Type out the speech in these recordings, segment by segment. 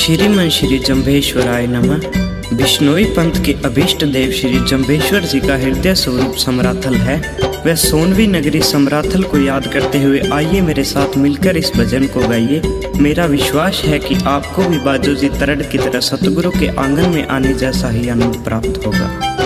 श्रीमन श्री जम्भेश्वराय नमः। बिश्नोई पंथ के अभीष्ट देव श्री जम्भेश्वर जी का हृदय स्वरूप समराथल है। वह सोनवी नगरी समराथल को याद करते हुए आइए मेरे साथ मिलकर इस भजन को गाइए। मेरा विश्वास है कि आपको भी बाजोजी तरड़ की तरह सतगुरु के आंगन में आने जैसा ही आनंद प्राप्त होगा।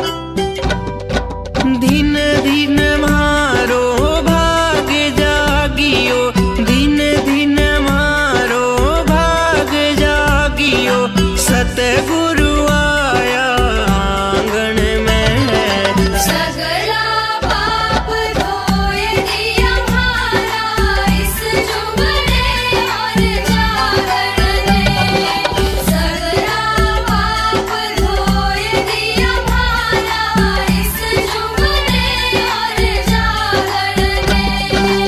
दिन दिन मारो भाग जागियो, दिन दिन मारो भाग जागियो, सतगुरु आया आंगन में। सगला पाप धोए दिया हमारा इस जुगले और जागरण में। सगला पाप धोए दिया हमारा इस जुगले और जागरण में।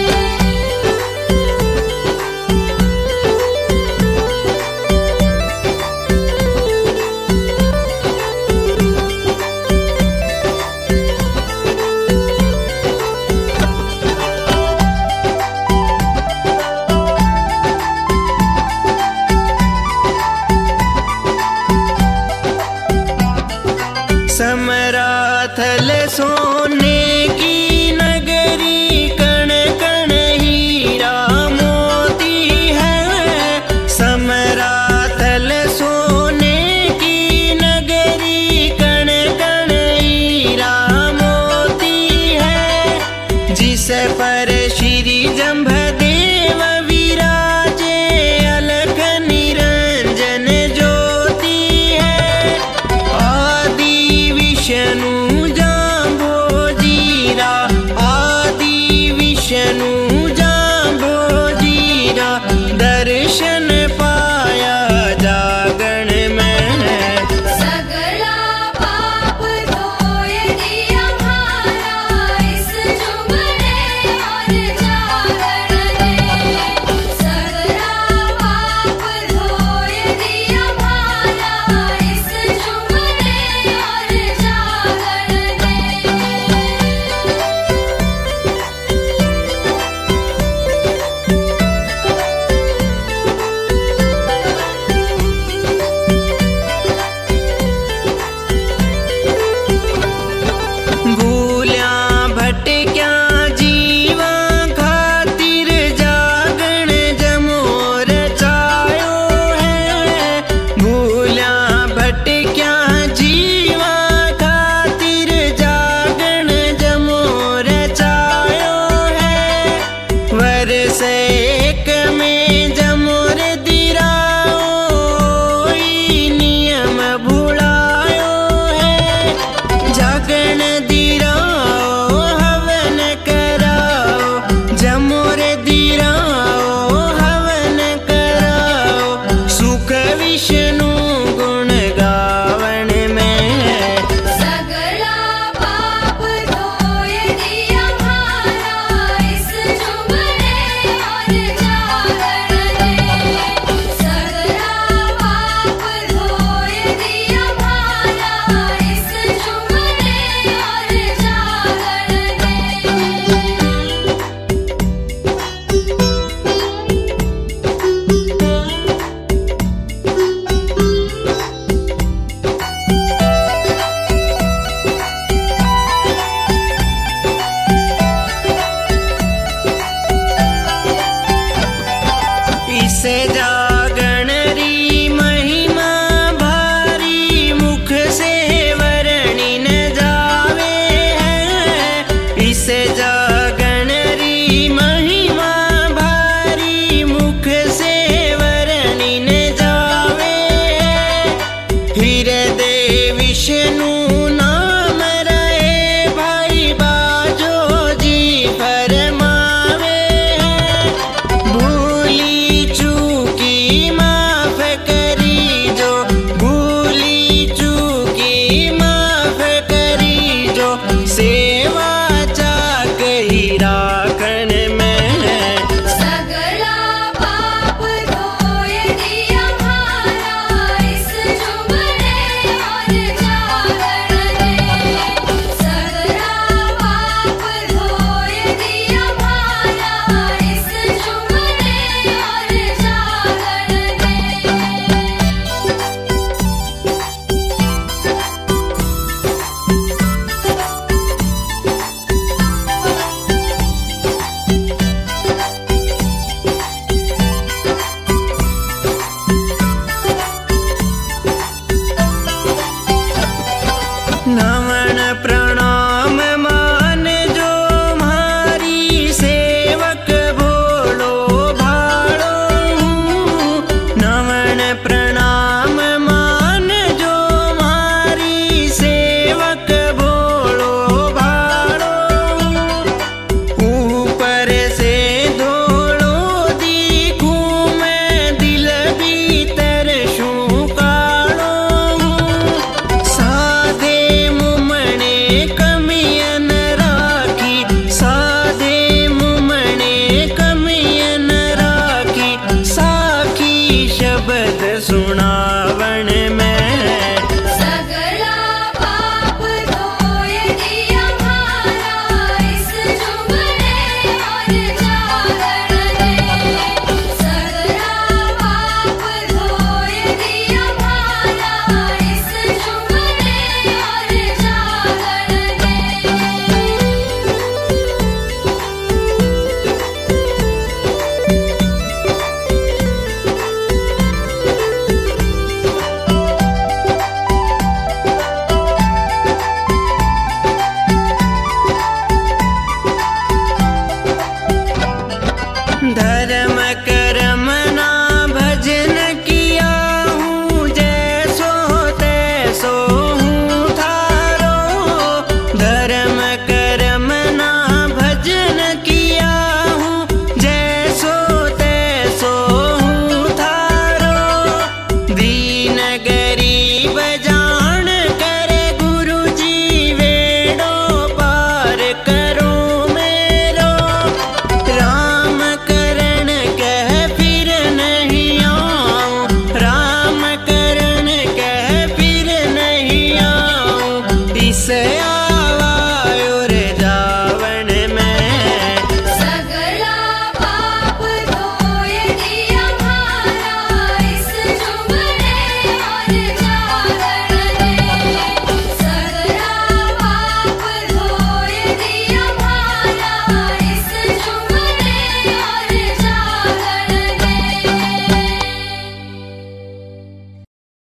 समराथल सोने की नगरी, कण कण हीरा मोती है। समराथल सोने की नगरी, कण कण हीरा मोती है। जिस पर श्री जम्भदेव विराजे, अलख निरंजन ज्योति है। आदि विष्णु जाम्भोजीरा, आदि विष्णु जाम्भोजीरा, दर्शन पाया जागरण में। सगला पाप धोए दिया हमारा इस जुगले और जागरण में। सगला पाप धोए दिया हमारा इस जुगले और जागरण में। भूल्या भटक्या जीवा खातिर, जागण जमोर चायो है। भूल्या भटक्या जीवा खातिर, जागण जमोर चायो है। वर्ष एक में जमोर दिराओ, नियम भुलायो है। जागण दिराओ हवन कराओ, जमोर दिराओ हवन कराओ। सुख विष्णु गुण गावन में। सगला पाप धोए दिया हमारा इस जुगले और जागरण में। सगला पाप धोए दिया हमारा इस जुगले और जागरण में। इसे जागण री महिमा भारी, मुख से वर्णि न जावे है। इसे जागण री महिमा भारी, मुख से वर्णि न जावे है। हृदय विष्णु नाम रहे, भाई बाजो जी फरमावे है। भूली चूकी शब्द सुनावण में